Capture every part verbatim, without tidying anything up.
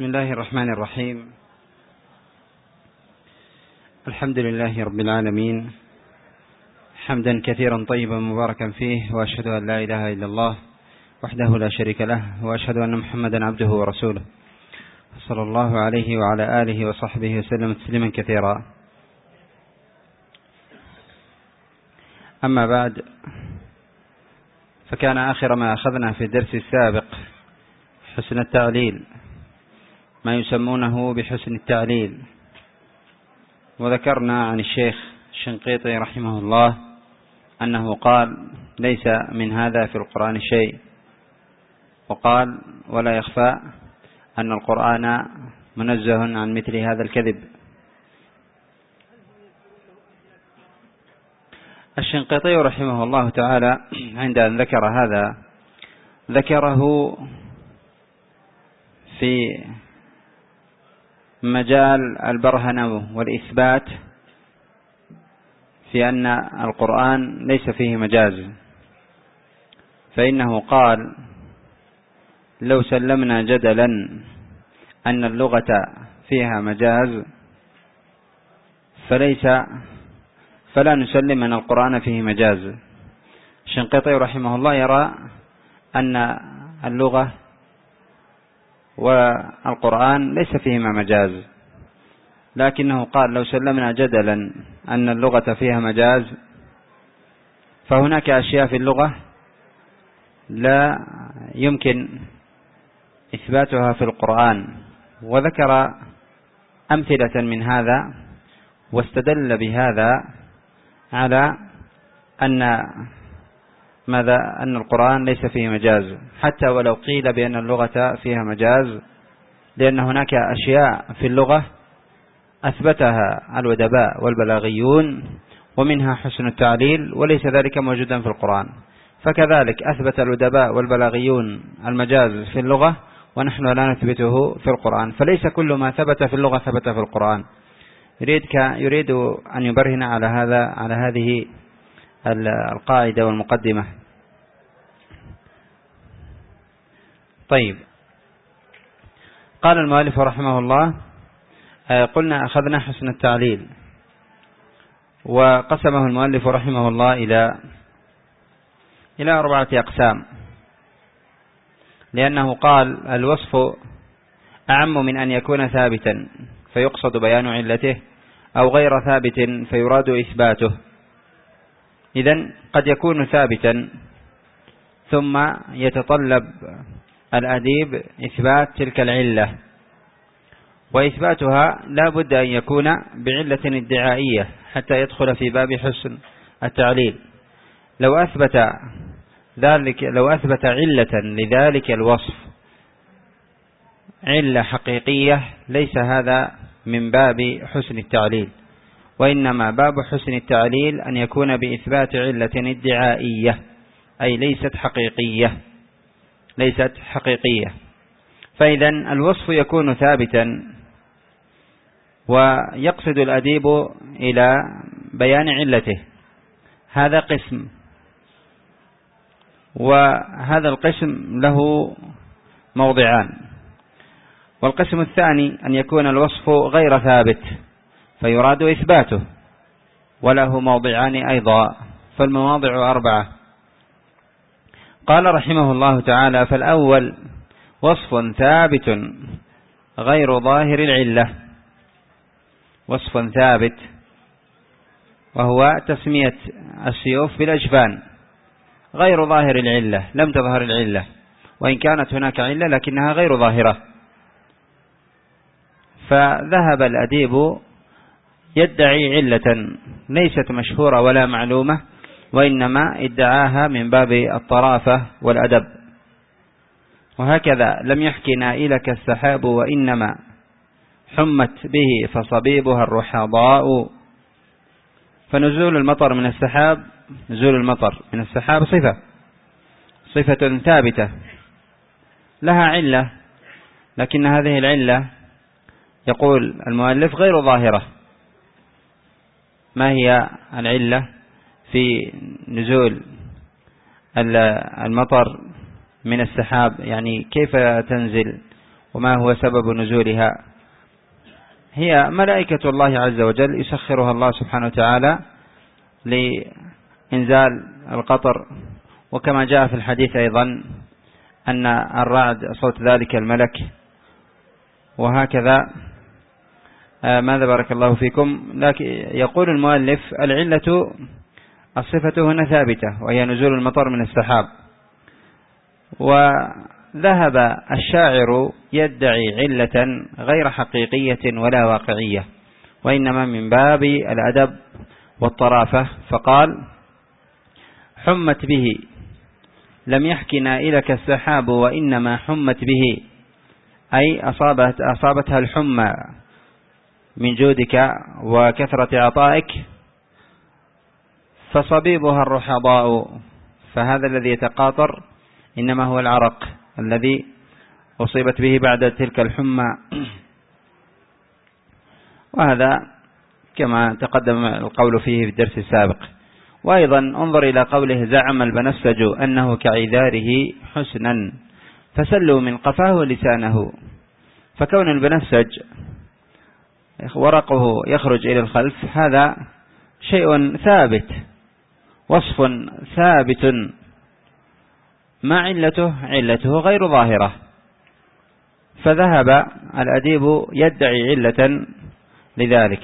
بسم الله الرحمن الرحيم. الحمد لله رب العالمين، حمدا كثيرا طيبا مباركا فيه، وأشهد أن لا إله إلا الله وحده لا شريك له، وأشهد أن محمدا عبده ورسوله، صلى الله عليه وعلى آله وصحبه وسلم تسليما كثيرا. أما بعد، فكان آخر ما أخذنا في الدرس السابق حسن التعليل، ما يسمونه بحسن التعليل، وذكرنا عن الشيخ الشنقيطي رحمه الله أنه قال: ليس من هذا في القرآن شيء، وقال: ولا يخفى أن القرآن منزه عن مثل هذا الكذب. الشنقيطي رحمه الله تعالى عند أن ذكر هذا ذكره في مجال البرهنة والإثبات في أن القرآن ليس فيه مجاز، فإنه قال: لو سلمنا جدلا أن اللغة فيها مجاز فليس فلا نسلم أن القرآن فيه مجاز. الشنقيطي رحمه الله يرى أن اللغة والقرآن ليس فيهما مجاز، لكنه قال: لو سلمنا جدلا أن اللغة فيها مجاز فهناك أشياء في اللغة لا يمكن إثباتها في القرآن، وذكر أمثلة من هذا، واستدل بهذا على أن ماذا أن القرآن ليس فيه مجاز، حتى ولو قيل بأن اللغة فيها مجاز، لأن هناك أشياء في اللغة أثبتها الأدباء والبلاغيون، ومنها حسن التعليل، وليس ذلك موجودا في القرآن. فكذلك أثبت الأدباء والبلاغيون المجاز في اللغة، ونحن لا نثبته في القرآن، فليس كل ما ثبت في اللغة ثبت في القرآن. يريد يريد أن يبرهن على هذا على هذه القاعدة والمقدمة. طيب، قال المؤلف رحمه الله: قلنا أخذنا حسن التعليل، وقسمه المؤلف رحمه الله إلى إلى أربعة أقسام، لأنه قال: الوصف أعم من أن يكون ثابتا فيقصد بيان علته، أو غير ثابت فيراد إثباته. إذن قد يكون ثابتا ثم يتطلب الأديب إثبات تلك العلة، وإثباتها لا بد أن يكون بعلة ادعائية حتى يدخل في باب حسن التعليل. لو أثبت ذلك لو أثبت علة لذلك الوصف، علة حقيقية، ليس هذا من باب حسن التعليل، وإنما باب حسن التعليل أن يكون بإثبات علة ادعائية، أي ليست حقيقية ليست حقيقية. فإذا الوصف يكون ثابتا، ويقصد الأديب إلى بيان علته، هذا قسم، وهذا القسم له موضعان. والقسم الثاني أن يكون الوصف غير ثابت فيراد إثباته، وله موضعان أيضا، فالمواضع أربعة. قال رحمه الله تعالى: فالأول وصف ثابت غير ظاهر العلة. وصف ثابت وهو تسمية السيوف بالأجفان، غير ظاهر العلة، لم تظهر العلة، وإن كانت هناك علة لكنها غير ظاهرة. فذهب الأديب يدعي علة ليست مشهورة ولا معلومة، وإنما ادعاها من باب الطرافة والأدب. وهكذا: لم يحكي نائلك السحاب وإنما حمت به فصبيبها الرحضاء. فنزول المطر من السحاب نزول المطر من السحاب صفة صفة ثابتة لها علة، لكن هذه العلة يقول المؤلف غير ظاهرة. ما هي العلة في نزول المطر من السحاب؟ يعني كيف تنزل وما هو سبب نزولها؟ هي ملائكة الله عز وجل يسخرها الله سبحانه وتعالى لإنزال القطر، وكما جاء في الحديث أيضا أن الرعد صوت ذلك الملك. وهكذا ماذا بارك الله فيكم. لكن يقول المؤلف العلة الصفة هنا ثابتة، وهي نزول المطر من السحاب. وذهب الشاعر يدعي علة غير حقيقية ولا واقعية، وإنما من باب الأدب والطرافة، فقال: حمت به لم يحك نائلك السحاب وإنما حمت به، أي أصابت أصابتها الحمى من جودك وكثرة عطائك، فصبيبها الرحضاء. فهذا الذي يتقاطر إنما هو العرق الذي أصيبت به بعد تلك الحمى. وهذا كما تقدم القول فيه في الدرس السابق. وأيضا انظر إلى قوله: زعم البنفسج أنه كعذاره حسنا فسلوا من قفاه لسانه. فكون البنفسج ورقه يخرج إلى الخلف هذا شيء ثابت، وصف ثابت، ما علته؟ علته غير ظاهرة. فذهب الأديب يدعي علة لذلك.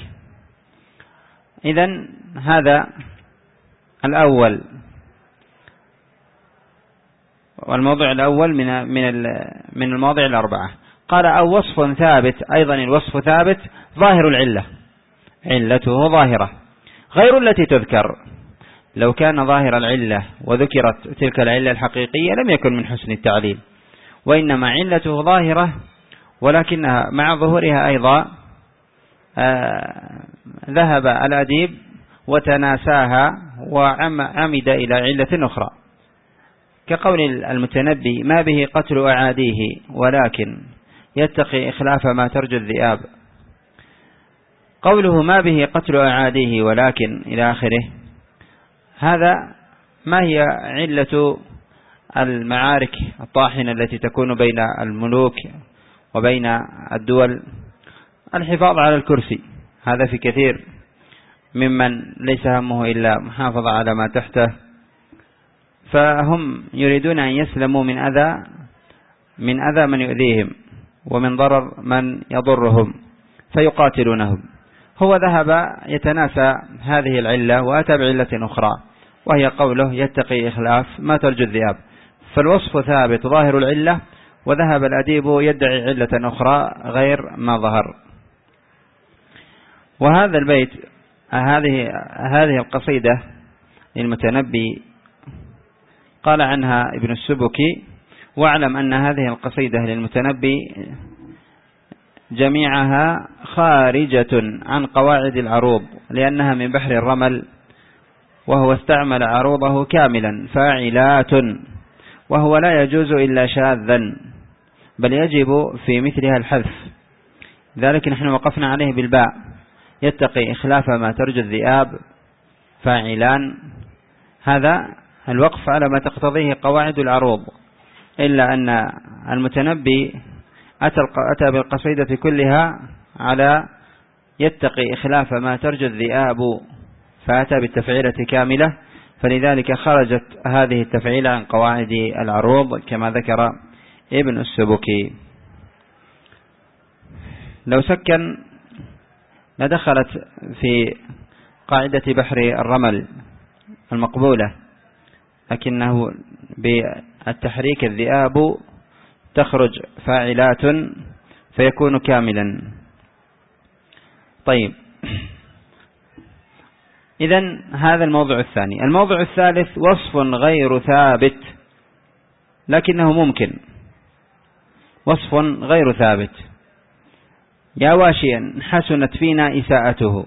إذن هذا الأول، والموضع الأول من من من المواضع الأربعة. قال: أو وصف ثابت، أيضا الوصف ثابت ظاهر العلة، علته ظاهرة غير التي تذكر. لو كان ظاهر العلة وذكرت تلك العلة الحقيقية لم يكن من حسن التعليل، وإنما علته ظاهرة، ولكنها مع ظهورها أيضا آه ذهب الأديب وتناساها وعمد إلى علة أخرى، كقول المتنبي: ما به قتل أعاديه ولكن يتقي إخلاف ما ترجو الذئاب. قوله ما به قتل أعاديه ولكن إلى آخره، هذا ما هي علة المعارك الطاحنة التي تكون بين الملوك وبين الدول؟ الحفاظ على الكرسي. هذا في كثير ممن ليس همه إلا محافظة على ما تحته، فهم يريدون أن يسلموا من أذى من أذى من يؤذيهم ومن ضرر من يضرهم فيقاتلونهم. هو ذهب يتناسى هذه العلة وأتى بعلة أخرى، وهي قوله: يتقي إخلاف ما ترجو الذئاب. فالوصف ثابت ظاهر العلة، وذهب الأديب يدعي علة أخرى غير ما ظهر. وهذا البيت هذه هذه القصيدة للمتنبي قال عنها ابن السبكي: واعلم أن هذه القصيدة للمتنبي جميعها خارجة عن قواعد العروض، لأنها من بحر الرمل، وهو استعمل عروضه كاملا فاعلات، وهو لا يجوز إلا شاذا، بل يجب في مثلها الحذف. ذلك نحن وقفنا عليه بالباء: يتقي إخلاف ما ترجو الذئاب فاعلان. هذا الوقف على ما تقتضيه قواعد العروض، إلا أن المتنبي أتى بالقصيدة كلها على يتقي إخلاف ما ترجو الذئاب، فأتى بالتفعيلة كاملة، فلذلك خرجت هذه التفعيلة عن قواعد العروض كما ذكر ابن السبكي. لو سكن لدخلت في قاعدة بحر الرمل المقبولة، لكنه بالتحريك الذئاب تخرج فاعلات فيكون كاملا. طيب، إذن هذا الموضوع الثاني. الموضوع الثالث: وصف غير ثابت لكنه ممكن. وصف غير ثابت: يا واشيا حسنت فينا إساءته.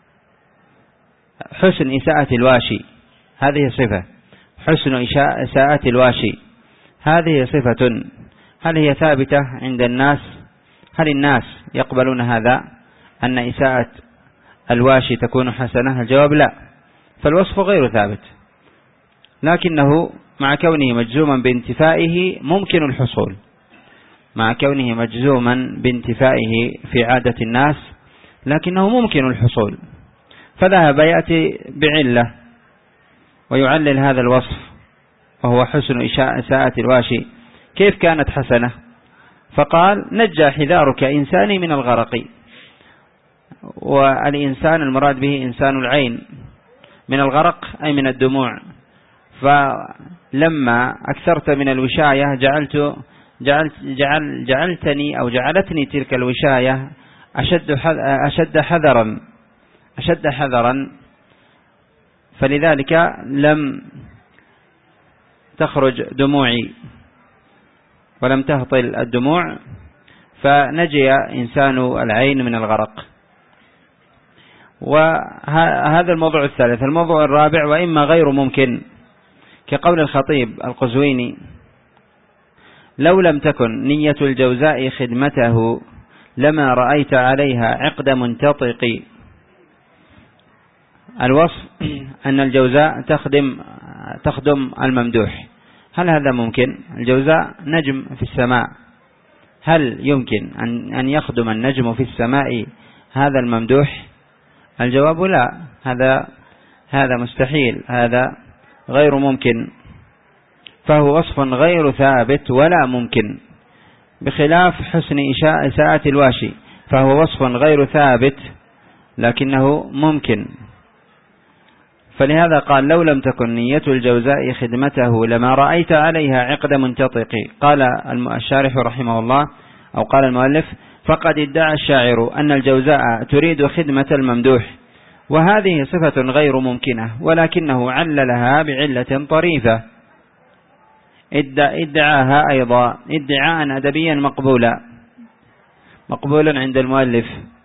حسن إساءة الواشي هذه صفة، حسن إساءة الواشي هذه صفة. هل هي ثابتة عند الناس؟ هل الناس يقبلون هذا، أن إساءة الواشي تكون حسنة؟ الجواب لا. فالوصف غير ثابت، لكنه مع كونه مجزوما بانتفائه ممكن الحصول. مع كونه مجزوما بانتفائه في عادة الناس، لكنه ممكن الحصول، فذهب يأتي بعلة ويعلل هذا الوصف، وهو حسن إساءة الواشي. كيف كانت حسنة؟ فقال: نجى حذارك إنساني من الغرق. والإنسان المراد به إنسان العين، من الغرق أي من الدموع. فلما أكثرت من الوشاية جعلت جعلت جعل جعلتني أو جعلتني تلك الوشاية أشد أشد حذرا أشد حذرا فلذلك لم تخرج دموعي ولم تهطل الدموع، فنجي إنسان العين من الغرق. وهذا الموضوع الثالث. الموضوع الرابع: وإما غير ممكن، كقول الخطيب القزويني: لو لم تكن نية الجوزاء خدمته لما رأيت عليها عقد منتطق. الوصف أن الجوزاء تخدم تخدم الممدوح. هل هذا ممكن؟ الجوزاء نجم في السماء، هل يمكن أن يخدم النجم في السماء هذا الممدوح؟ الجواب لا، هذا هذا مستحيل، هذا غير ممكن، فهو وصف غير ثابت ولا ممكن، بخلاف حسن إساءة الواشي، فهو وصف غير ثابت لكنه ممكن. فلهذا قال: لو لم تكن نية الجوزاء خدمته لما رأيت عليها عقد منتطق. قال الشارح رحمه الله، أو قال المؤلف: فقد ادعى الشاعر أن الجوزاء تريد خدمة الممدوح، وهذه صفة غير ممكنة، ولكنه عللها بعلة طريفة ادعاها أيضا ادعاء أدبيا مقبولا مقبولا عند المؤلف.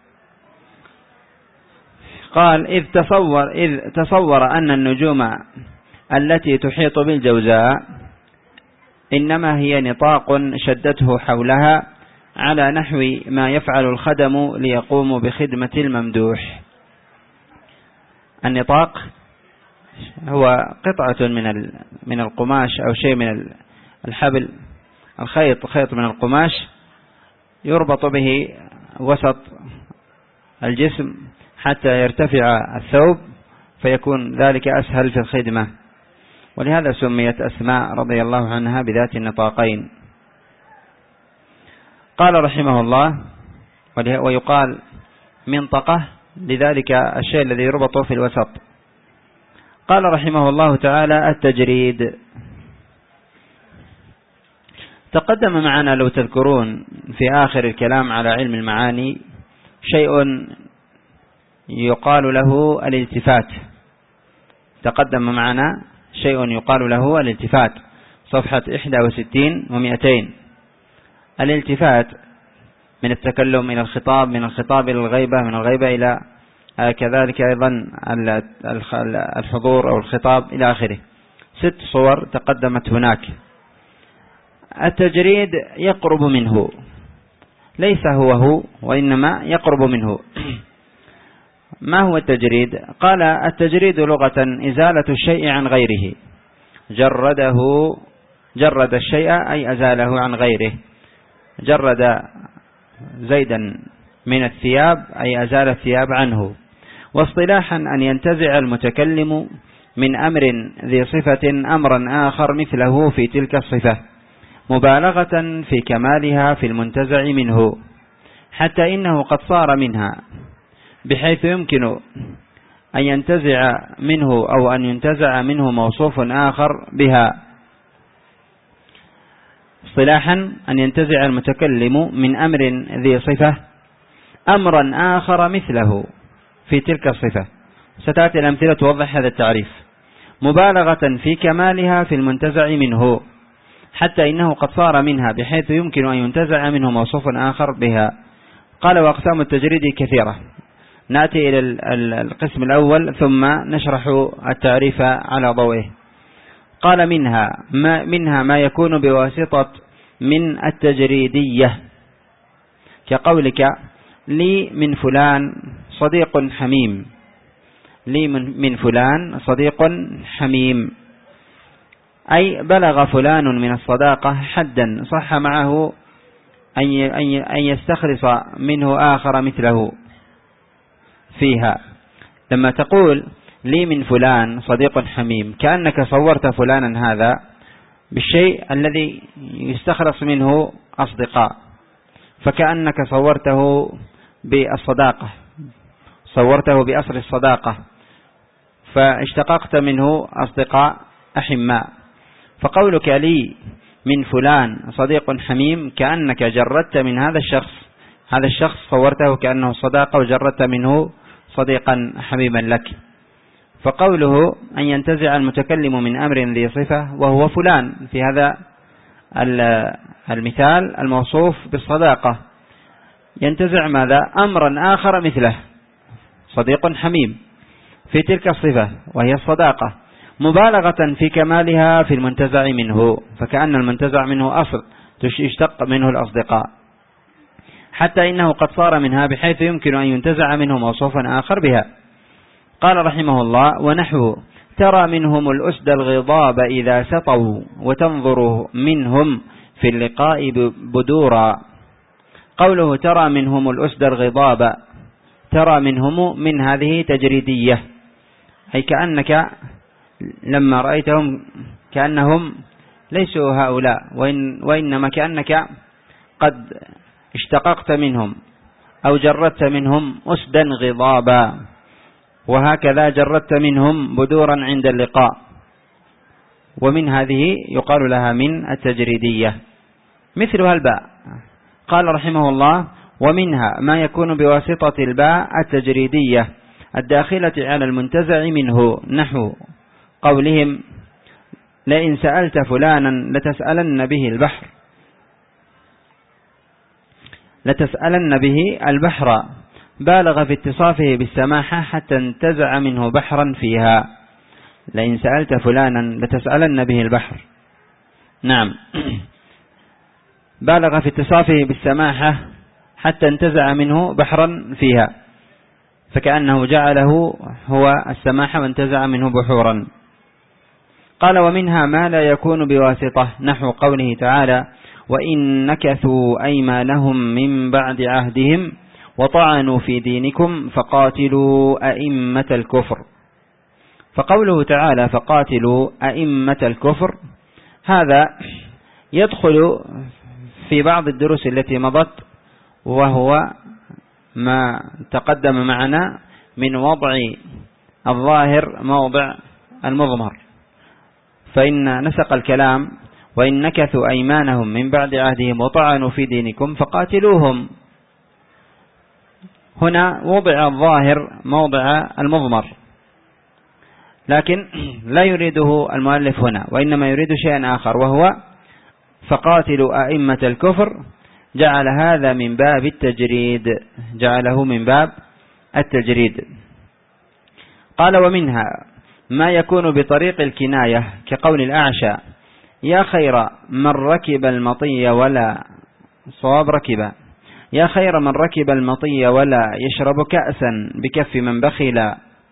قال: إذ تصور, إذ تصور أن النجوم التي تحيط بالجوزاء إنما هي نطاق شدته حولها على نحو ما يفعل الخدم ليقوم بخدمة الممدوح. النطاق هو قطعة من من القماش أو شيء من الحبل، الخيط، خيط من القماش يربط به وسط الجسم حتى يرتفع الثوب، فيكون ذلك أسهل في الخدمة، ولهذا سميت أسماء رضي الله عنها بذات النطاقين. قال رحمه الله: ويقال منطقة لذلك الشيء الذي يربط في الوسط. قال رحمه الله تعالى: التجريد. تقدم معنا لو تذكرون في آخر الكلام على علم المعاني شيء يقال له الالتفات. تقدم معنا شيء يقال له الالتفات، صفحة إحدى وستين ومئتين. الالتفات من التكلم إلى الخطاب، من الخطاب إلى الغيبة، من الغيبة إلى كذلك أيضا الحضور أو الخطاب إلى آخره. ست صور تقدمت هناك. التجريد يقرب منه، ليس هو هو وإنما يقرب منه. ما هو التجريد؟ قال: التجريد لغة إزالة الشيء عن غيره. جرده جرد الشيء أي أزاله عن غيره. جرد زيدا من الثياب أي أزال الثياب عنه. واصطلاحا أن ينتزع المتكلم من أمر ذي صفة أمرا آخر مثله في تلك الصفة، مبالغة في كمالها في المنتزع منه، حتى إنه قد صار منها، بحيث يمكن أن ينتزع منه أو أن ينتزع منه موصوف آخر بها. اصطلاحا أن ينتزع المتكلم من أمر ذي صفة أمرا آخر مثله في تلك الصفة. ستأتي الأمثلة توضح هذا التعريف. مبالغة في كمالها في المنتزع منه، حتى إنه قد صار منها، بحيث يمكن أن ينتزع منه موصوف آخر بها. قال: وأقسام التجريد كثيرة. نأتي إلى القسم الأول ثم نشرح التعريف على ضوئه. قال: منها ما, منها ما يكون بواسطة من التجريدية، كقولك: لي من فلان صديق حميم. لي من فلان صديق حميم، أي بلغ فلان من الصداقة حدا صح معه أن يستخلص منه آخر مثله فيها. لما تقول لي من فلان صديق حميم كأنك صورت فلانا هذا بالشيء الذي يستخلص منه أصدقاء، فكأنك صورته بالصداقة، صورته بأصل الصداقة، فاشتققت منه أصدقاء أحماء. فقولك لي من فلان صديق حميم كأنك جردت من هذا الشخص، هذا الشخص صورته كأنه صداقة وجردت منه صديقا حبيبا لك. فقوله أن ينتزع المتكلم من أمر ذي صفة وهو فلان في هذا المثال الموصوف بالصداقة، ينتزع ماذا؟ أمرا آخر مثله صديق حميم في تلك الصفة وهي الصداقة، مبالغة في كمالها في المنتزع منه، فكأن المنتزع منه أصل يشتق منه الأصدقاء، حتى إنه قد صار منها بحيث يمكن أن ينتزع منه موصوفا آخر بها. قال رحمه الله: ونحو ترى منهم الأسد الغضاب إذا سطوا وتنظر منهم في اللقاء بدورا. قوله ترى منهم الأسد الغضاب، ترى منهم من هذه تجريدية، أي كأنك لما رأيتهم كأنهم ليسوا هؤلاء، وإن وإنما كأنك قد اشتققت منهم أو جردت منهم أسدا غضابا، وهكذا جردت منهم بدورا عند اللقاء، ومن هذه يقال لها من التجريدية مثلها الباء. قال رحمه الله: ومنها ما يكون بواسطة الباء التجريدية الداخلة على المنتزع منه، نحو قولهم: لئن سألت فلانا لتسألن به البحر، لتسألن به البحر، بالغ في اتصافه بالسماحة حتى انتزع منه بحرا فيها. لئن سألت فلانا لتسألن به البحر، نعم، بالغ في اتصافه بالسماحة حتى انتزع منه بحرا فيها، فكأنه جعله هو السماحة وانتزع منه بحورا. قال: ومنها ما لا يكون بواسطة، نحو قوله تعالى: وإن نكثوا أيمانهم من بعد عهدهم وطعنوا في دينكم فقاتلوا أئمة الكفر. فقوله تعالى: فقاتلوا أئمة الكفر، هذا يدخل في بعض الدروس التي مضت، وهو ما تقدم معنا من وضع الظاهر موضع المضمر. فإن نسق الكلام: وإن نكثوا أيمانهم من بعد عهدهم وطعنوا في دينكم فقاتلوهم، هنا وضع الظاهر موضع المضمر، لكن لا يريده المؤلف هنا، وإنما يريد شيئا آخر، وهو فقاتلوا أئمة الكفر، جعل هذا من باب التجريد، جعله من باب التجريد. قال: ومنها ما يكون بطريق الكناية كقول الأعشى: يا خير من ركب المطي ولا صواب ركب، يا خير من ركب المطي ولا يشرب كأسا بكف من بخل.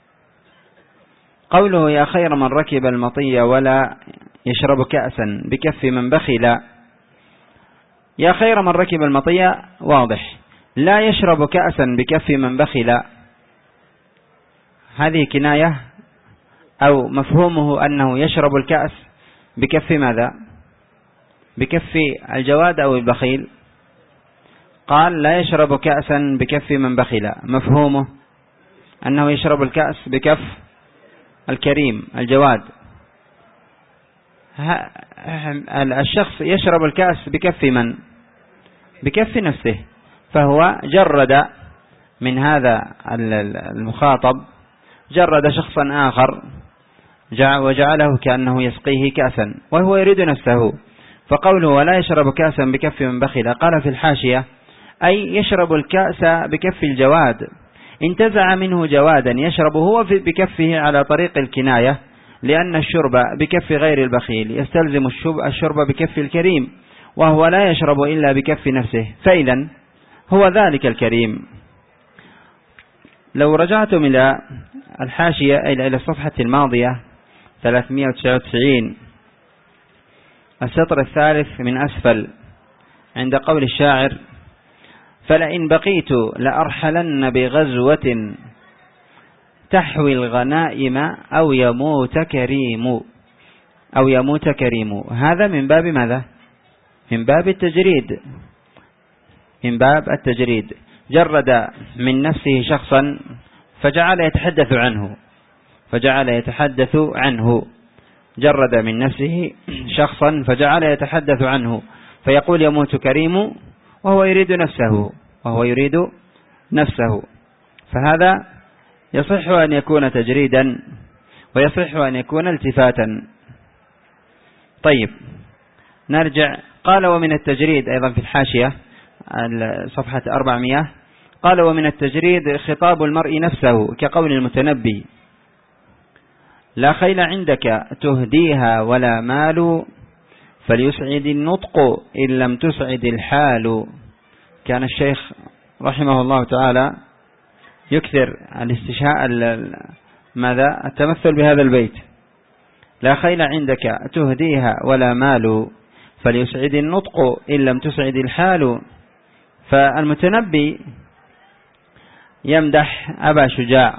قوله يا خير من ركب المطي ولا يشرب كأسا بكف من بخل، يا خير من ركب المطي واضح، لا يشرب كأسا بكف من بخل، هذه كناية، أو مفهومه أنه يشرب الكأس بكف ماذا؟ بكف الجواد أو البخيل؟ قال: لا يشرب كأسا بكف من بخل، مفهومه أنه يشرب الكأس بكف الكريم الجواد. الشخص يشرب الكأس بكف من؟ بكف نفسه، فهو جرد من هذا المخاطب، جرد شخصا آخر وجعله كأنه يسقيه كأسا وهو يريد نفسه. فقوله ولا يشرب كأسا بكف من بخل، قال في الحاشية: أي يشرب الكأس بكف الجواد، انتزع منه جوادا يشرب هو بكفه على طريق الكناية، لأن الشرب بكف غير البخيل يستلزم الشرب بكف الكريم، وهو لا يشرب إلا بكف نفسه، فإذا هو ذلك الكريم. لو رجعتم إلى الحاشية إلى الصفحة الماضية ثلاثمائة وتسعة وتسعين، السطر الثالث من أسفل، عند قول الشاعر: فلئن بقيت لأرحلن بغزوة تحوي الغنائم أو يموت كريم أو يموت كريم. هذا من باب ماذا؟ من باب التجريد، من باب التجريد. جرد من نفسه شخصا فجعل يتحدث عنه فجعل يتحدث عنه جرد من نفسه شخصا فجعل يتحدث عنه فيقول يموت كريم وهو يريد نفسه وهو يريد نفسه فهذا يصح أن يكون تجريدا ويصح أن يكون التفاتا. طيب نرجع. قال: ومن التجريد أيضا في الحاشية صفحة أربعمائة، قال: ومن التجريد خطاب المرء نفسه كقول المتنبي: لا خيل عندك تهديها ولا مال فليسعد النطق إن لم تسعد الحال. كان الشيخ رحمه الله تعالى يكثر الاستشهاء ماذا التمثل بهذا البيت: لا خيل عندك تهديها ولا مال فليسعد النطق إن لم تسعد الحال. فالمتنبي يمدح أبا شجاع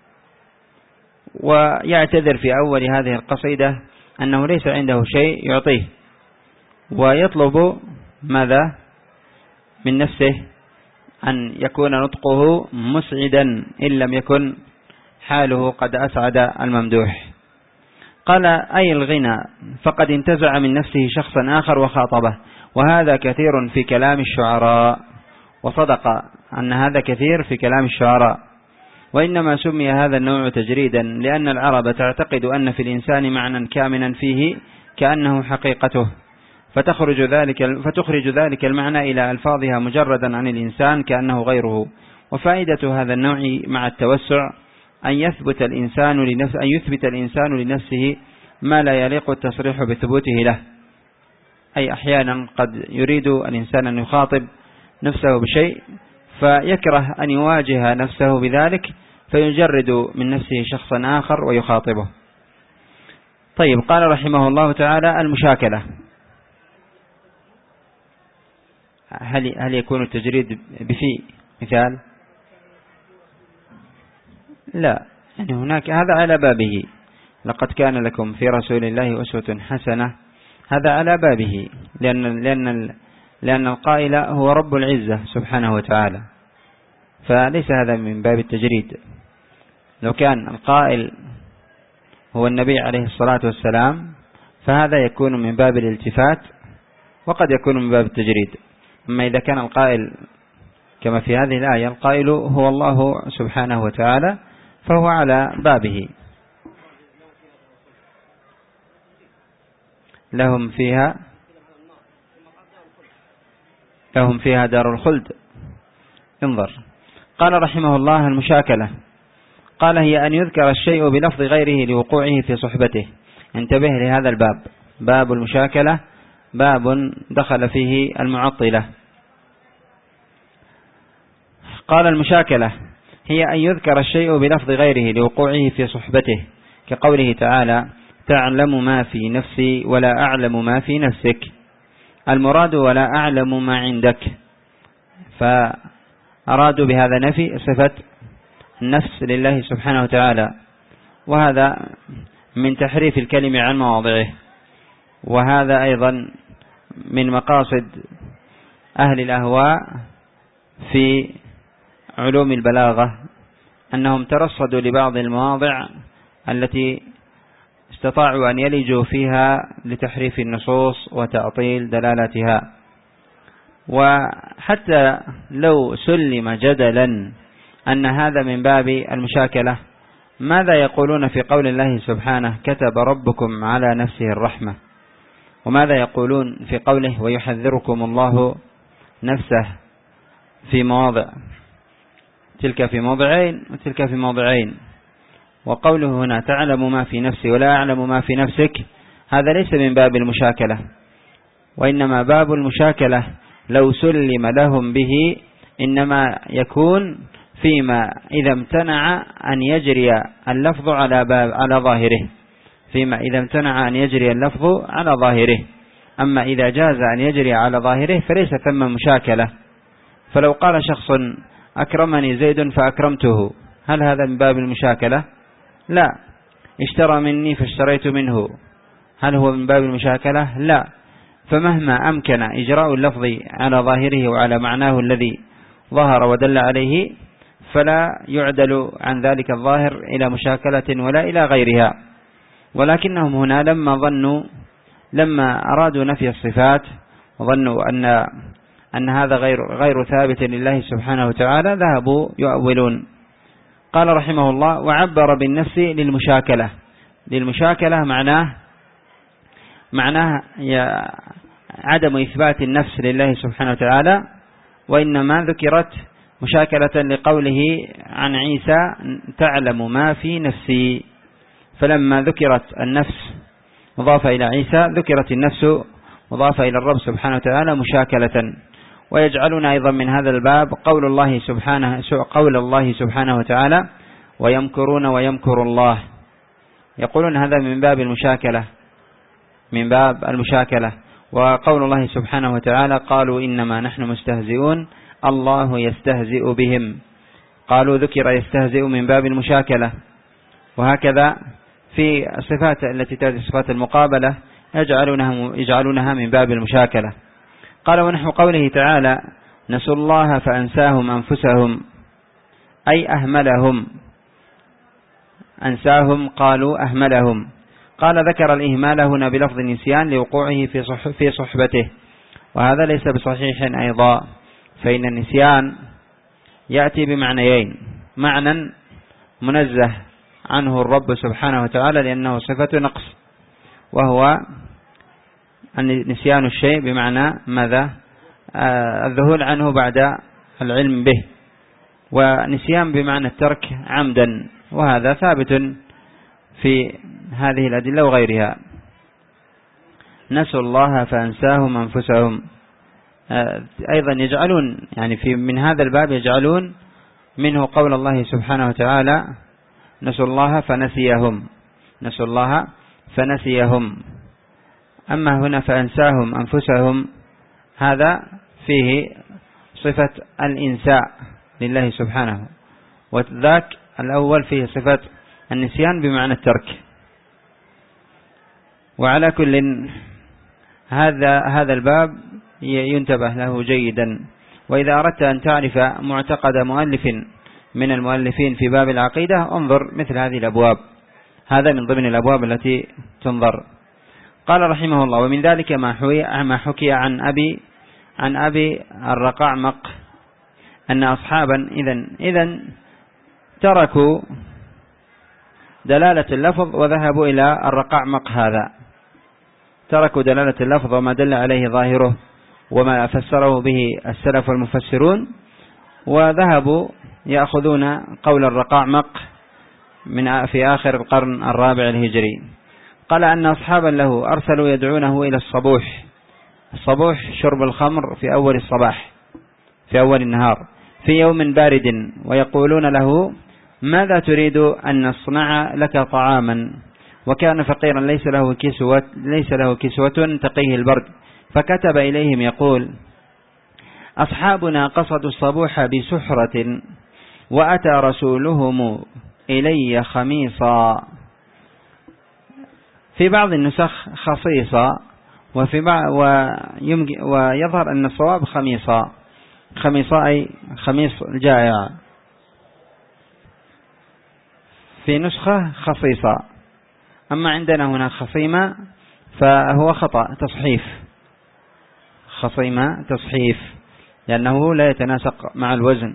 ويعتذر في أول هذه القصيدة أنه ليس عنده شيء يعطيه، ويطلب ماذا من نفسه أن يكون نطقه مسعدا إن لم يكن حاله قد أسعد الممدوح. قال: أي الغنى فقد انتزع من نفسه شخصا آخر وخاطبه، وهذا كثير في كلام الشعراء. وصدق أن هذا كثير في كلام الشعراء، وإنما سمي هذا النوع تجريدا لأن العرب تعتقد أن في الإنسان معنى كامنا فيه كأنه حقيقته، فتخرج ذلك فتخرج ذلك المعنى إلى ألفاظها مجردا عن الإنسان كأنه غيره. وفائدة هذا النوع مع التوسع أن يثبت الإنسان لنفس أن يثبت الإنسان لنفسه ما لا يليق التصريح بثبوته له. أي أحيانا قد يريد الإنسان أن يخاطب نفسه بشيء فيكره أن يواجه نفسه بذلك فيجرد من نفسه شخصا آخر ويخاطبه. طيب قال رحمه الله تعالى: المشاكلة. هل هل يكون التجريد بفي مثال؟ لا، يعني هناك هذا على بابه. لقد كان لكم في رسول الله أسوة حسنة، هذا على بابه، لأن لأن لأن القائل هو رب العزة سبحانه وتعالى، فليس هذا من باب التجريد. لو كان القائل هو النبي عليه الصلاة والسلام فهذا يكون من باب الالتفات وقد يكون من باب التجريد. أما إذا كان القائل كما في هذه الآية القائل هو الله سبحانه وتعالى فهو على بابه. لهم فيها لهم فيها دار الخلد. انظر. قال رحمه الله: المشاكلة. قال: هي أن يذكر الشيء بلفظ غيره لوقوعه في صحبته. انتبه لهذا الباب، باب المشاكلة، باب دخل فيه المعطلة. قال: المشاكلة هي أن يذكر الشيء بلفظ غيره لوقوعه في صحبته، كقوله تعالى: تعلم ما في نفسي ولا أعلم ما في نفسك. المراد ولا أعلم ما عندك، فأرادوا بهذا نفي صفة النفس لله سبحانه وتعالى، وهذا من تحريف الكلمة عن مواضعه. وهذا أيضا من مقاصد أهل الأهواء في علوم البلاغة، أنهم ترصدوا لبعض المواضع التي استطاعوا أن يلجوا فيها لتحريف النصوص وتعطيل دلالاتها. وحتى لو سلم جدلا أن هذا من باب المشاكلة، ماذا يقولون في قول الله سبحانه: كتب ربكم على نفسه الرحمة؟ وماذا يقولون في قوله: ويحذركم الله نفسه؟ في مواضع، تلك في موضعين وتلك في موضعين. وقوله هنا: تعلم ما في نفسي ولا أعلم ما في نفسك، هذا ليس من باب المشاكلة، وإنما باب المشاكلة لو سلم لهم به إنما يكون فيما إذا امتنع أن يجري اللفظ على باب على ظاهره، فيما إذا امتنع أن يجري اللفظ على ظاهره. أما إذا جاز أن يجري على ظاهره فليس ثم مشاكلة. فلو قال شخص أكرمني زيد فأكرمته، هل هذا من باب المشاكلة؟ لا. اشترى مني فاشتريت منه، هل هو من باب المشاكلة؟ لا. فمهما أمكن إجراء اللفظ على ظاهره وعلى معناه الذي ظهر ودل عليه فلا يعدل عن ذلك الظاهر إلى مشاكلة ولا إلى غيرها. ولكنهم هنا لما ظنوا لما أرادوا نفي الصفات وظنوا أن أن هذا غير غير ثابت لله سبحانه وتعالى ذهبوا يؤولون. قال رحمه الله: وعبر بالنفس للمشاكلة. للمشاكلة معناه معناه عدم إثبات النفس لله سبحانه وتعالى، وإنما ذكرت مشاكلة لقوله عن عيسى: تعلم ما في نفسي. فلما ذكرت النفس مضافة إلى عيسى ذكرت النفس مضافة إلى الرب سبحانه وتعالى مشاكلة. ويجعلون أيضا من هذا الباب قول الله سبحانه قول الله سبحانه وتعالى: ويمكرون ويمكر الله. يقولون هذا من باب المشاكلة من باب المشاكلة. وقول الله سبحانه وتعالى: قالوا إنما نحن مستهزئون الله يستهزئ بهم. قالوا ذكر يستهزئ من باب المشاكلة. وهكذا في الصفات التي تأتي صفات المقابلة يجعلونها, يجعلونها من باب المشاكلة. قال: ونحو قوله تعالى: نسوا الله فأنساهم أنفسهم، أي أهملهم. أنساهم قالوا أهملهم. قال: ذكر الإهمال هنا بلفظ النسيان لوقوعه في صح في صحبته، وهذا ليس بصحيح أيضا، فإن النسيان يأتي بمعنيين: معنى منزه عنه الرب سبحانه وتعالى لأنه صفة نقص، وهو نسيان الشيء بمعنى ماذا؟ آه الذهول عنه بعد العلم به. ونسيان بمعنى الترك عمدا، وهذا ثابت في هذه الأدلة وغيرها. نسوا الله فأنساهم أنفسهم. آه أيضا يجعلون يعني في من هذا الباب يجعلون منه قول الله سبحانه وتعالى: نسوا الله فنسيهم. نسوا الله فنسيهم. أما هنا فأنساهم أنفسهم هذا فيه صفة الإنساء لله سبحانه، وذاك الأول فيه صفة النسيان بمعنى الترك. وعلى كل هذا هذا الباب ينتبه له جيدا. وإذا أردت أن تعرف معتقد مؤلف من المؤلفين في باب العقيدة انظر مثل هذه الأبواب، هذا من ضمن الأبواب التي تنظر. قال رحمه الله: ومن ذلك ما حكي عن أبي عن أبي الرقعمق أن أصحابا إذن إذن تركوا دلالة اللفظ وذهبوا إلى الرقعمق. هذا تركوا دلالة اللفظ وما دل عليه ظاهره وما فسره به السلف والمفسرون، وذهبوا يأخذون قول الرقعمق من في آخر القرن الرابع الهجري. قال أن أصحابا له أرسلوا يدعونه إلى الصبوح. الصبوح شرب الخمر في أول الصباح في أول النهار في يوم بارد، ويقولون له: ماذا تريد أن نصنع لك طعاما؟ وكان فقيرا ليس له كسوة ليس له كسوة تقيه البرد، فكتب إليهم يقول: أصحابنا قصدوا الصبوح بسحرة، وأتى رسولهم إلي خميصا. في بعض النسخ خصيصا، وفي بعض ويظهر أن الصواب خميصا. خميصا أي خميص الجائع، في نسخة خصيصة. أما عندنا هنا خصيمة فهو خطأ تصحيف، خصيمة تصحيف، لأنه لا يتناسق مع الوزن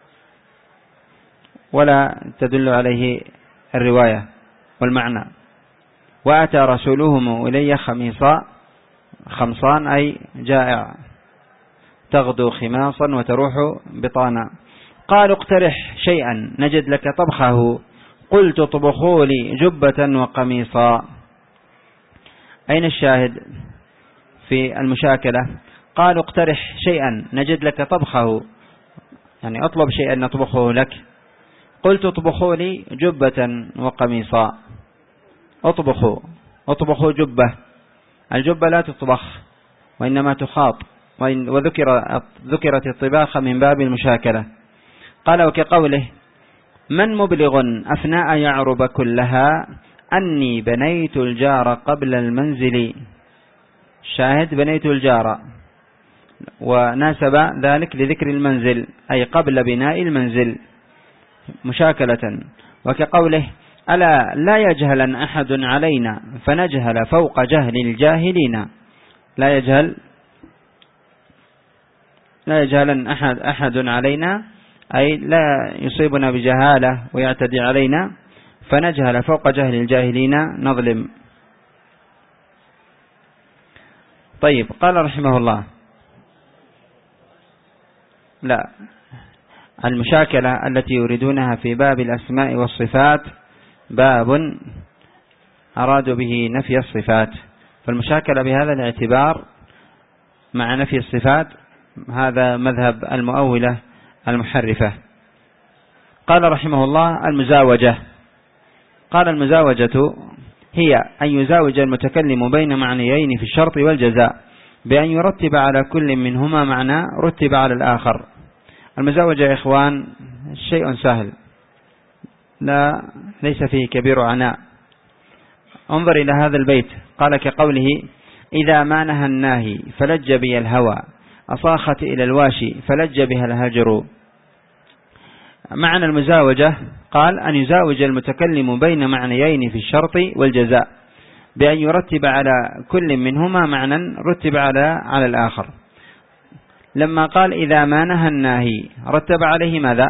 ولا تدل عليه الرواية والمعنى. وأتى رسولهم إلي خميصا، خمصان أي جائع، تغدو خماصا وتروح بطانا. قالوا: اقترح شيئا نجد لك طبخه. قلت: اطبخوا لي جبة وقميصا. أين الشاهد في المشاكلة؟ قالوا: اقترح شيئا نجد لك طبخه، يعني اطلب شيئا نطبخه لك. قلت: اطبخوا لي جبة وقميصا. اطبخوا اطبخوا جبة. الجبة لا تطبخ وإنما تخاط، وذكر ذكرت الطباخة من باب المشاكلة. قال وكقوله من مبلغ أفناء يعرب كلها أني بنيت الجار قبل المنزل. شاهد بنيت الجار، وناسب ذلك لذكر المنزل أي قبل بناء المنزل مشاكلة. وكقوله ألا لا يجهلن أحد علينا فنجهل فوق جهل الجاهلين. لا يجهل لا يجهلن أحد أحد علينا أي لا يصيبنا بجهالة ويعتدي علينا، فنجهل فوق جهل الجاهلين نظلم. طيب قال رحمه الله لا المشاكلة التي يريدونها في باب الأسماء والصفات باب أرادوا به نفي الصفات، فالمشاكلة بهذا الاعتبار مع نفي الصفات هذا مذهب المؤولة المحرفة. قال رحمه الله المزاوجة. قال المزاوجة هي أن يزاوج المتكلم بين معنيين في الشرط والجزاء بأن يرتب على كل منهما معنى رتب على الآخر. المزاوجة يا إخوان شيء سهل لا ليس فيه كبير عناء. انظر إلى هذا البيت، قال كقوله إذا ما نهى الناهي فلج بي الهوى أصاخت إلى الواشي فلج بها الهجر. معنى المزاوجة قال أن يزاوج المتكلم بين معنيين في الشرط والجزاء بأن يرتب على كل منهما معنى رتب على على الآخر. لما قال إذا ما نهى الناهي رتب عليه ماذا؟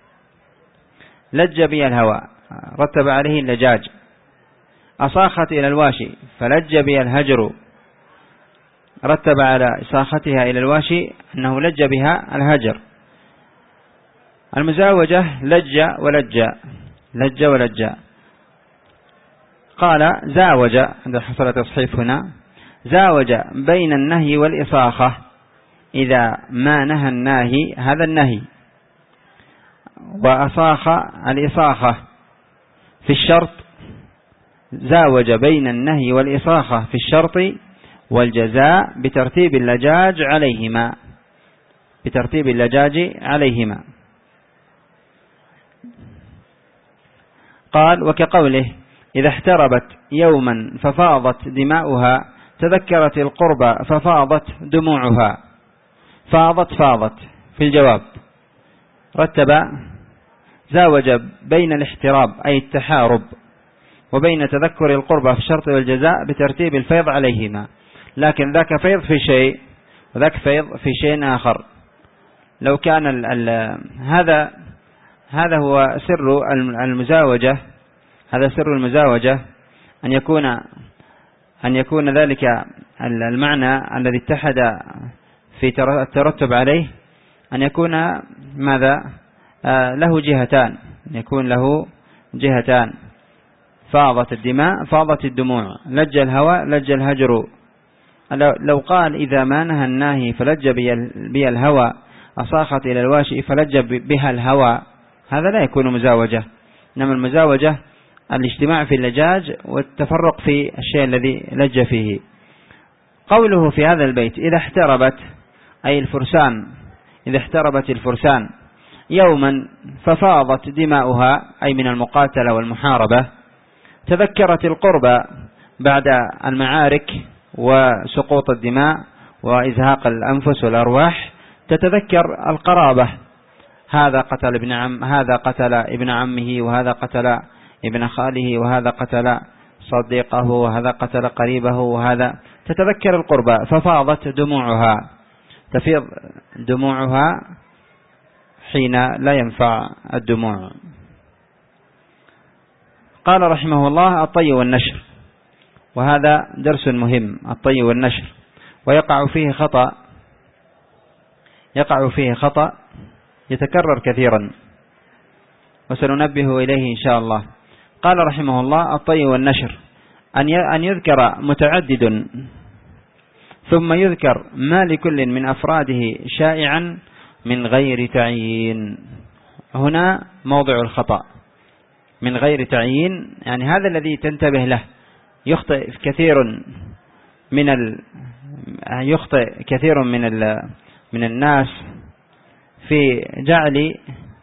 لج بي الهوى، رتب عليه اللجاج. أصاخت إلى الواشي فلج بي الهجر، رتب على إصاختها إلى الواشي أنه لج بها الهجر. المزاوجة لج ولج لج ولج. قال زاوج، عند حصل تصحيف هنا، زاوج بين النهي والإصاخة. إذا ما نهى الناهي هذا النهي، وأصاخ الإصاخة في الشرط، زاوج بين النهي والإصاخة في الشرط والجزاء بترتيب اللجاج عليهما بترتيب اللجاج عليهما. قال وكقوله إذا احتربت يوما ففاضت دماؤها تذكرت القربى ففاضت دموعها. فاضت فاضت في الجواب، رتب زاوج بين الاحتراب أي التحارب وبين تذكر القربى في الشرط والجزاء بترتيب الفيض عليهما. لكن ذاك فيض في شيء وذاك فيض في شيء آخر. لو كان ال ال هذا هذا هو سر المزاوجة هذا سر المزاوجة أن يكون أن يكون ذلك المعنى الذي اتحد في الترتب عليه أن يكون ماذا آه له جهتان، أن يكون له جهتان. فاضت الدماء فاضت الدموع، لج الهوى لج الهجر. لو قال إذا ما نهى الناهي فلج بي الهوى أصاخت إلى الواشي فلج بها الهوى، هذا لا يكون مزاوجة. إنما المزاوجة الاجتماع في اللجاج والتفرق في الشيء الذي لج فيه. قوله في هذا البيت إذا احتربت أي الفرسان، إذا احتربت الفرسان يوما ففاضت دماؤها أي من المقاتلة والمحاربة، تذكرت القربى بعد المعارك وسقوط الدماء وإزهاق الأنفس والأرواح، تتذكر القرابة، هذا قتل ابن عم هذا قتل ابن عمه، وهذا قتل ابن خاله، وهذا قتل صديقه، وهذا قتل قريبه، وهذا تتذكر القربى. ففاضت دموعها، تفيض دموعها حين لا ينفع الدموع. قال رحمه الله الطي والنشر، وهذا درس مهم. الطي والنشر ويقع فيه خطأ يقع فيه خطأ يتكرر كثيرا وسننبه إليه إن شاء الله. قال رحمه الله الطي والنشر أن يذكر متعدد ثم يذكر ما لكل من أفراده شائعا من غير تعيين. هنا موضع الخطأ، من غير تعيين، يعني هذا الذي تنتبه له. يخطئ كثير من ال... يخطئ كثير من ال... من الناس في جعل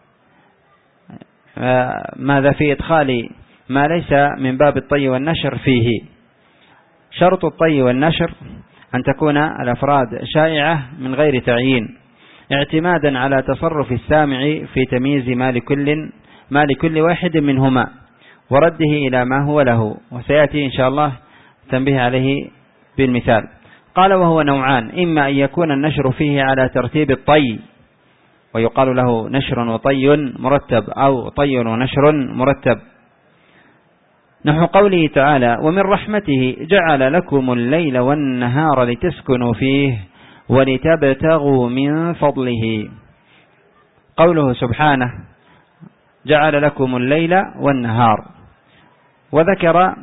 ماذا في إدخال ما ليس من باب الطي والنشر فيه. شرط الطي والنشر أن تكون الأفراد شائعة من غير تعيين، اعتمادا على تصرف السامع في تمييز ما لكل ما لكل واحد منهما ورده إلى ما هو له، وسيأتي إن شاء الله تنبيه عليه بالمثال. قال وهو نوعان: إما أن يكون النشر فيه على ترتيب الطي ويقال له نشر وطي مرتب، أو طي ونشر مرتب، نحو قوله تعالى: ومن رحمته جعل لكم الليل والنهار لتسكنوا فيه ولتبتغوا من فضله. قوله سبحانه: جعل لكم الليل والنهار، وذكر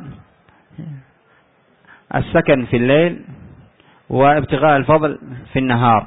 السكن في الليل وابتغاء الفضل في النهار.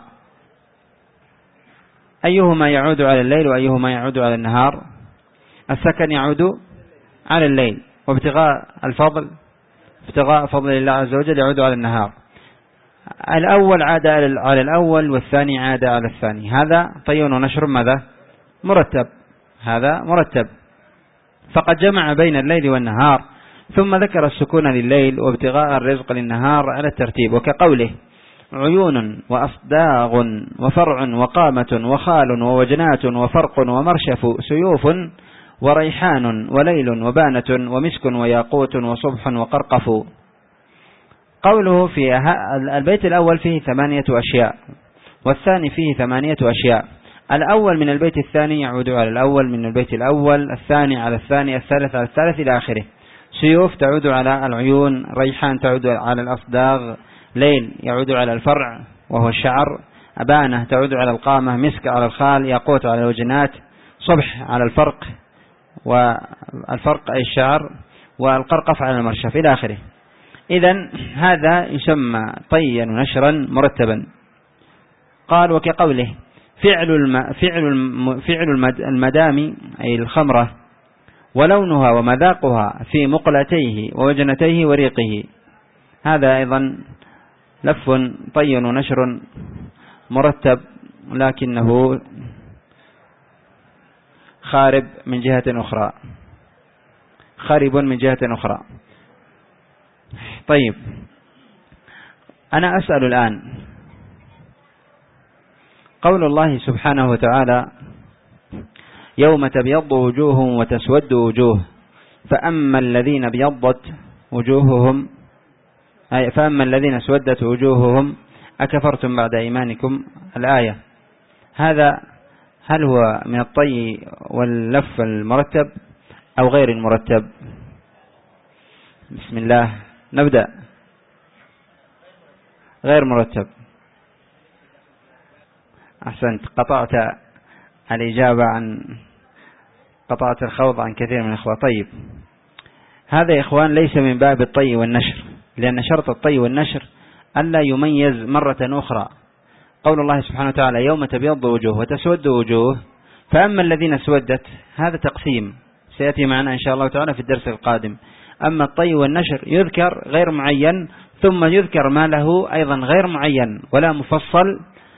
أيهما يعود على الليل وأيهما يعود على النهار؟ السكن يعود على الليل، وابتغاء الفضل ابتغاء فضل الله عز وجل يعود على النهار. الأول عاد على الأول والثاني عاد على الثاني. هذا طي ونشر ماذا؟ مرتب. هذا مرتب، فقد جمع بين الليل والنهار، ثم ذكر السكون لليل وابتغاء الرزق للنهار على الترتيب، وكقوله: عيون وأصداغ وفرع وقامة وخال ووجنات وفرق ومرشف سيوف وريحان وليل وبانة ومسك وياقوت وصبح وقرقف. قوله في البيت الأول فيه ثمانية أشياء، والثاني فيه ثمانية أشياء. الأول من البيت الثاني يعود على الأول من البيت الأول، الثاني على الثاني، الثالث على الثالث إلى آخره. سيوف تعود على العيون، ريحان تعود على الأصداغ، ليل يعود على الفرع وهو الشعر، أبانة تعود على القامة، مسك على الخال، ياقوت على الوجنات، صبح على الفرق والفرق أي الشعر، والقرقف على المرشف إلى آخره. إذن هذا يسمى طيا ونشرا مرتبا. قال وكقوله: فعل الم... فعل الم... فعل المد... المدام أي الخمرة ولونها ومذاقها في مقلتيه ووجنتيه وريقه. هذا أيضا لف طي ونشر مرتب، لكنه خارب من جهة أخرى، خارب من جهة أخرى. طيب، أنا أسأل الآن: قول الله سبحانه وتعالى: يوم تبيض وجوه وتسود وجوه، فأما الذين ابيضت وجوههم أي فأما الذين اسودت وجوههم أكفرتم بعد إيمانكم، الآية. هذا هل هو من الطي واللف المرتب أو غير المرتب؟ بسم الله، نبدأ. غير مرتب. أحسنت، قطعت الإجابة عن قطعت الخوض عن كثير من الإخوة. طيب، هذا يا إخوان ليس من باب الطي والنشر، لأن شرط الطي والنشر ألا يميز مرة أخرى. قول الله سبحانه وتعالى: يوم تبيض وجوه وتسود وجوه، فأما الذين اسودت، هذا تقسيم سيأتي معنا إن شاء الله تعالى في الدرس القادم. أما الطي والنشر يذكر غير معين، ثم يذكر ما له أيضا غير معين ولا مفصل،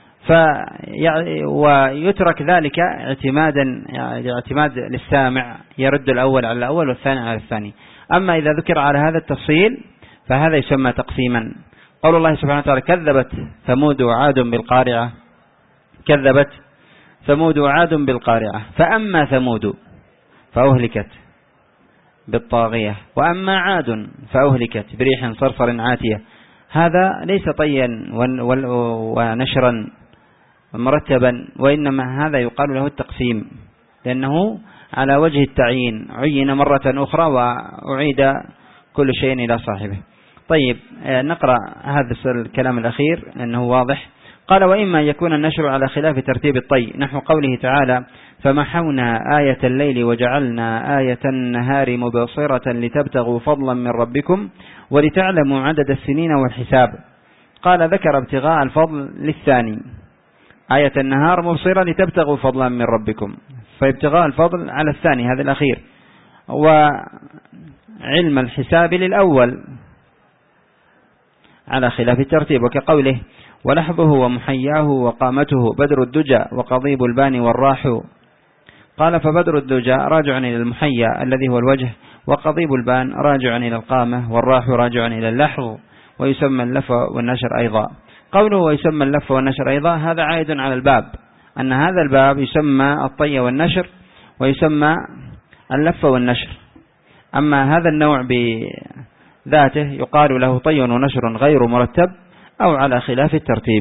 ويترك ذلك اعتمادا اعتماد للسامع، يرد الأول على الأول والثاني على الثاني. أما إذا ذكر على هذا التفصيل فهذا يسمى تقسيما. قول الله سبحانه وتعالى: كذبت ثمود وعاد بالقارعة، كذبت ثمود وعاد بالقارعة، فأما ثمود فأهلكت بالطاغية، وأما عاد فأهلكت بريح صرصر عاتية. هذا ليس طيا ونشرا مرتبا، وإنما هذا يقال له التقسيم، لأنه على وجه التعيين، عين مرة أخرى وأعيد كل شيء إلى صاحبه. طيب، نقرأ هذا الكلام الأخير لأنه واضح. قال: وإما يكون النشر على خلاف ترتيب الطي، نحو قوله تعالى: فمحونا آية الليل وجعلنا آية النهار مبصرة لتبتغوا فضلا من ربكم ولتعلموا عدد السنين والحساب. قال: ذكر ابتغاء الفضل للثاني، آية النهار مبصرة لتبتغوا فضلا من ربكم، فابتغاء الفضل على الثاني هذا الأخير، وعلم الحساب للأول. على خلاف الترتيب، وكقوله ولحظه ومحياه وقامته بدر الدجى وقضيب البان والراح. قال فبدر الدجى راجع إلى المحيا الذي هو الوجه، وقضيب البان راجع إلى القامة، والراح راجع إلى اللحظ، ويسمى اللف والنشر أيضا. قوله ويسمى اللف والنشر أيضا هذا عائد على الباب، أن هذا الباب يسمى الطي والنشر ويسمى اللف والنشر. أما هذا النوع بذاته يقال له طي ونشر غير مرتب أو على خلاف الترتيب.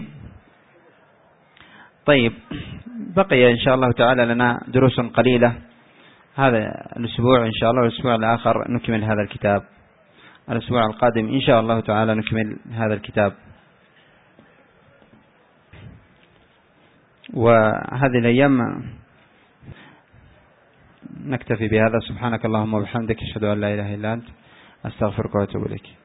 طيب، بقي إن شاء الله تعالى لنا دروس قليلة هذا الأسبوع إن شاء الله، والأسبوع الآخر نكمل هذا الكتاب. الأسبوع القادم إن شاء الله تعالى نكمل هذا الكتاب. وهذه الأيام نكتفي بهذا. سبحانك اللهم وبحمدك، أشهد أن لا إله إلا أنت، أستغفرك وأتوب إليك.